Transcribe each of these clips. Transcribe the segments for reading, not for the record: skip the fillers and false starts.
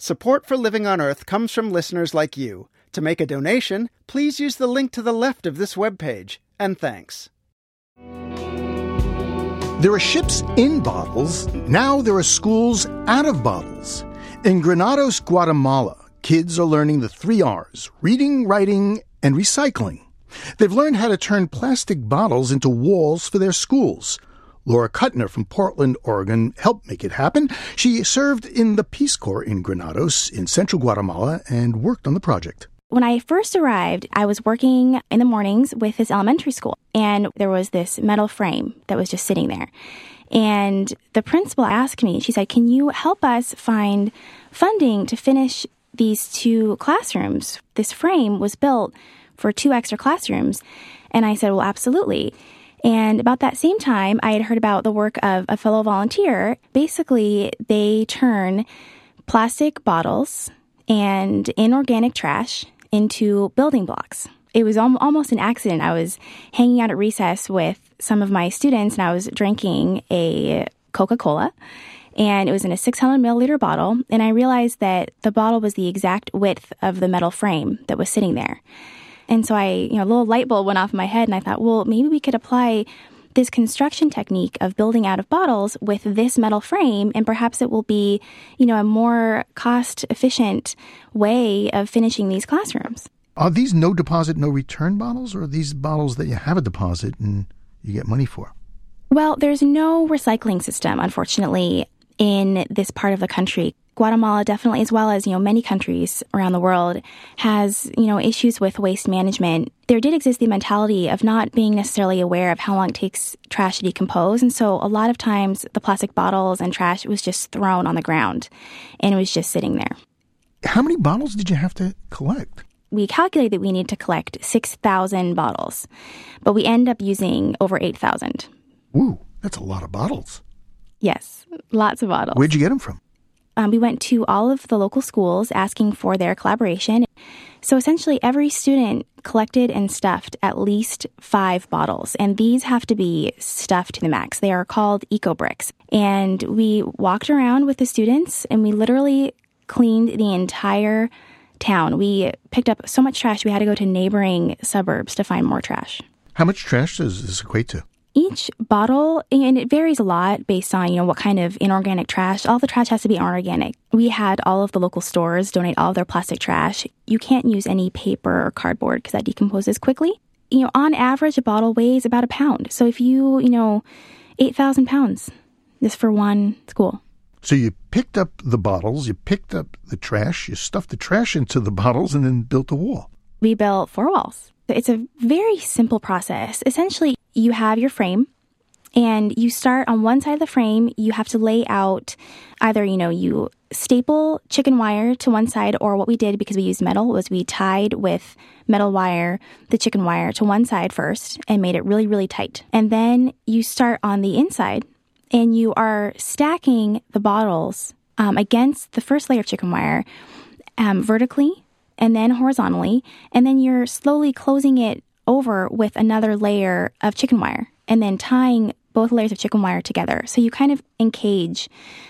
Support for Living on Earth comes from listeners like you. To make a donation, please use the link to the left of this webpage. And thanks. There are ships in bottles. Now there are schools out of bottles. In Granados, Guatemala, kids are learning the 3 R's: reading, writing, and recycling. They've learned how to turn plastic bottles into walls for their schools. Laura Kuttner from Portland, Oregon, helped make it happen. She served in the Peace Corps in Granados in central Guatemala and worked on the project. When I first arrived, I was working in the mornings with this elementary school, and there was this metal frame that was just sitting there. And the principal asked me, she said, "Can you help us find funding to finish these 2 classrooms?" This frame was built for 2 extra classrooms. And I said, "Well, absolutely." And about that same time, I had heard about the work of a fellow volunteer. Basically, they turn plastic bottles and inorganic trash into building blocks. It was almost an accident. I was hanging out at recess with some of my students, and I was drinking a Coca-Cola, and it was in a 600 milliliter bottle, and I realized that the bottle was the exact width of the metal frame that was sitting there. And so a little light bulb went off in my head, and I thought, well, maybe we could apply this construction technique of building out of bottles with this metal frame, and perhaps it will be, a more cost-efficient way of finishing these classrooms. Are these no deposit, no return bottles, or are these bottles that you have a deposit and you get money for? Well, there's no recycling system, unfortunately, in this part of the country. Guatemala definitely, as well as, many countries around the world, has, issues with waste management. There did exist the mentality of not being necessarily aware of how long it takes trash to decompose. And so a lot of times the plastic bottles and trash was just thrown on the ground and it was just sitting there. How many bottles did you have to collect? We calculated that we need to collect 6,000 bottles, but we end up using over 8,000. Woo, that's a lot of bottles. Yes, lots of bottles. Where'd you get them from? We went to all of the local schools asking for their collaboration. So essentially every student collected and stuffed at least 5 bottles, and these have to be stuffed to the max. They are called eco-bricks. And we walked around with the students, and we literally cleaned the entire town. We picked up so much trash, we had to go to neighboring suburbs to find more trash. How much trash does this equate to? Each bottle, and it varies a lot based on, what kind of inorganic trash. All the trash has to be organic. We had all of the local stores donate all of their plastic trash. You can't use any paper or cardboard because that decomposes quickly. On average, a bottle weighs about a pound. So if 8,000 pounds just for one school. So you picked up the bottles, you picked up the trash, you stuffed the trash into the bottles, and then built a wall. We built 4 walls. It's a very simple process. Essentially, you have your frame, and you start on one side of the frame. You have to lay out either, you staple chicken wire to one side, or what we did, because we used metal, was we tied with metal wire the chicken wire to one side first and made it really, really tight. And then you start on the inside, and you are stacking the bottles against the first layer of chicken wire vertically and then horizontally, and then you're slowly closing it over with another layer of chicken wire and then tying both layers of chicken wire together. So you kind of encage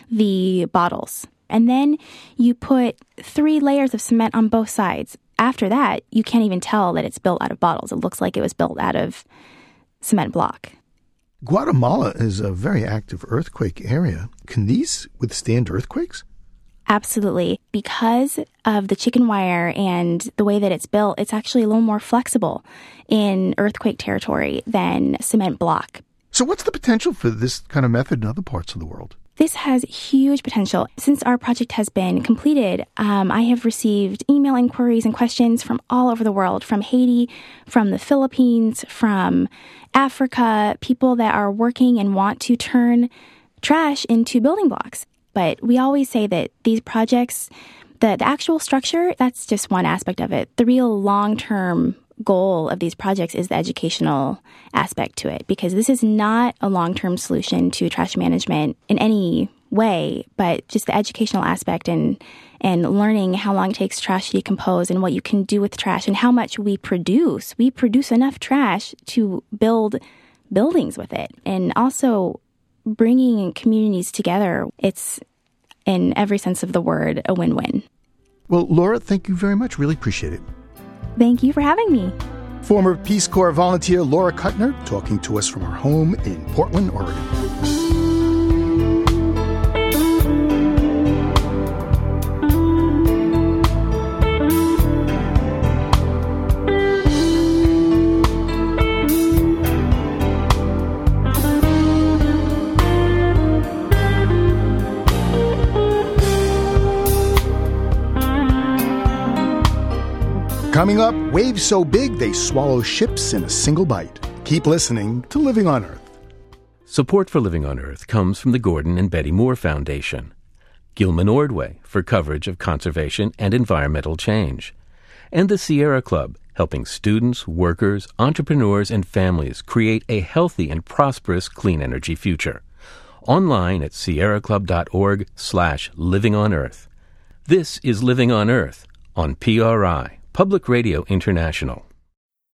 the bottles. And then you put 3 layers of cement on both sides. After that, you can't even tell that it's built out of bottles. It looks like it was built out of cement block. Guatemala is a very active earthquake area. Can these withstand earthquakes? Absolutely. Because of the chicken wire and the way that it's built, it's actually a little more flexible in earthquake territory than cement block. So what's the potential for this kind of method in other parts of the world? This has huge potential. Since our project has been completed, I have received email inquiries and questions from all over the world, from Haiti, from the Philippines, from Africa, people that are working and want to turn trash into building blocks. But we always say that these projects, the actual structure, that's just one aspect of it. The real long-term goal of these projects is the educational aspect to it, because this is not a long-term solution to trash management in any way, but just the educational aspect and learning how long it takes trash to decompose and what you can do with trash and how much we produce. We produce enough trash to build buildings with it. And also bringing communities together. It's in every sense of the word, a win-win. Well, Laura, thank you very much. Really appreciate it. Thank you for having me. Former Peace Corps volunteer Laura Kuttner talking to us from her home in Portland, Oregon. Coming up, waves so big they swallow ships in a single bite. Keep listening to Living on Earth. Support for Living on Earth comes from the Gordon and Betty Moore Foundation, Gilman Ordway for coverage of conservation and environmental change, and the Sierra Club, helping students, workers, entrepreneurs, and families create a healthy and prosperous clean energy future. Online at sierraclub.org/livingonearth. This is Living on Earth on PRI, Public Radio International.